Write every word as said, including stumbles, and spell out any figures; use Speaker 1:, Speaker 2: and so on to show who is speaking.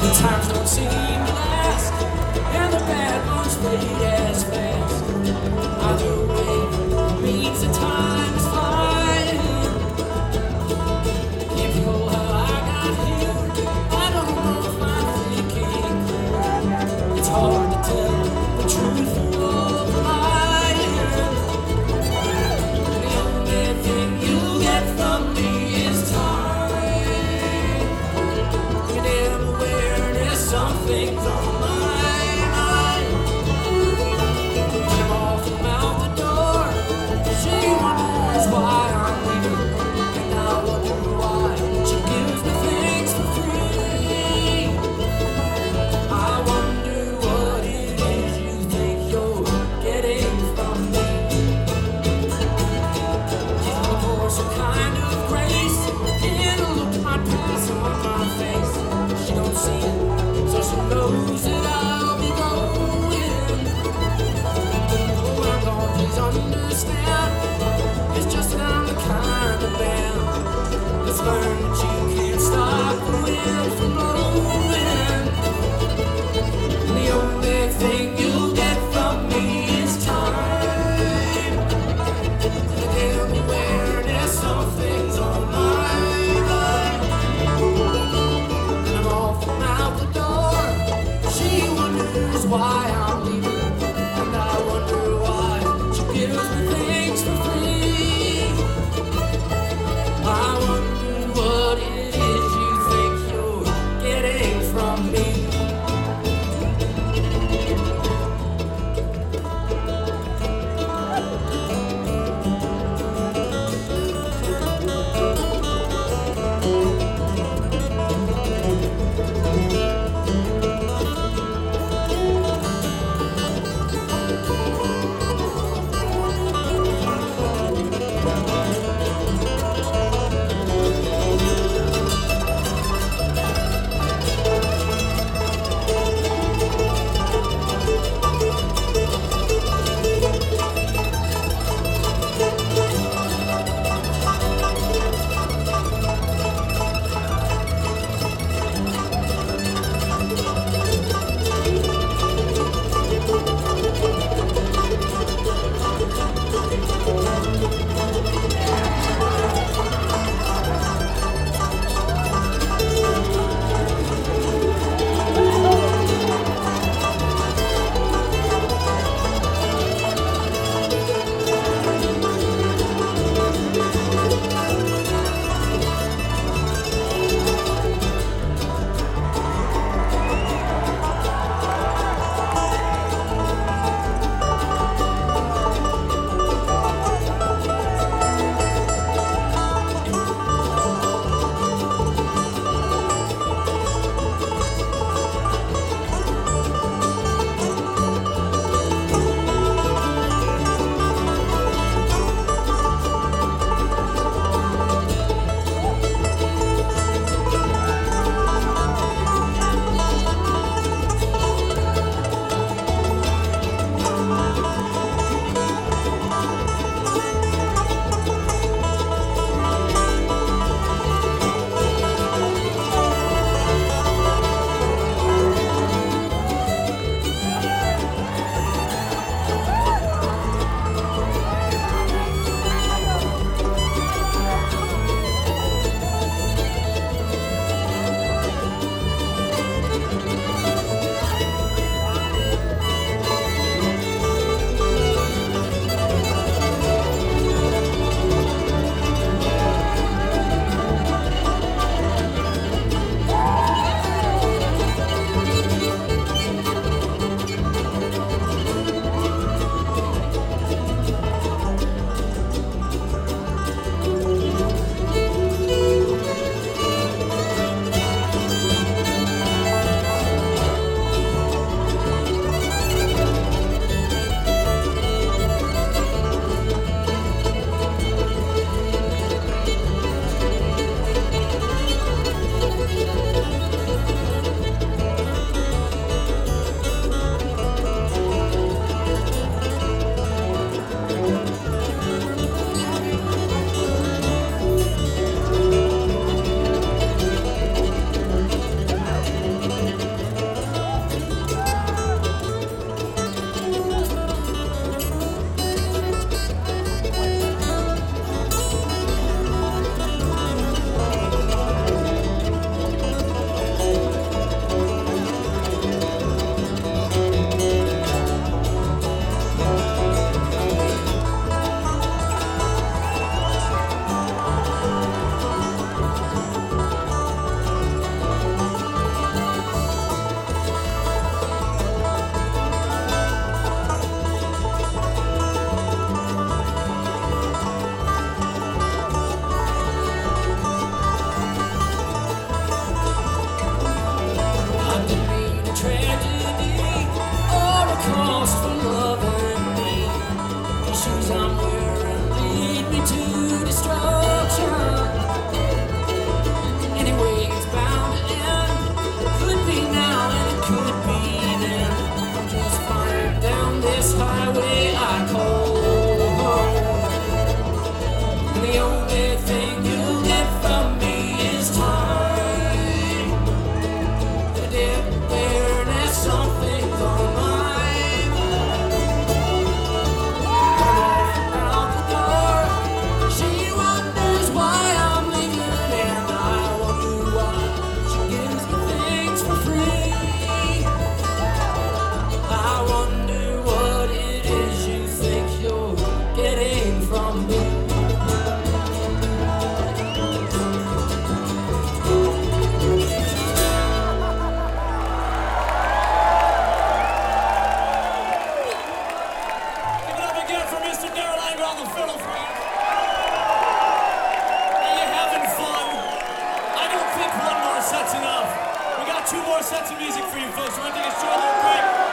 Speaker 1: The times don't seem to last, and the bad ones fade as fast. Either way means the time is flying. Can't recall how I got here. I don't know if I'm thinking. It's hard to tell the truth from lying. The only thing you get from me is time. And in awareness, something's on my mind. When I'm off and out the door, she wonders why I'm leaving, and I wonder why she gives me things for free. I wonder what it is you think you're getting from me. She's looking for some kind of grace, and a look might pass on my face. She don't see it, so she knows that I'll be going. But when I'm gone, please understand, it's just that I'm the kind of man that's learned that you can't stop the wind from blowing. And the only thing you'll get from me is time. And again, awareness, something's on my mind. And I'm off and out the door. She wonders why I'm leaving, and I wonder why she gives me things for free. I wonder what it is you think you're
Speaker 2: set's enough. We got two more sets of music for you folks. We're gonna take a short little break.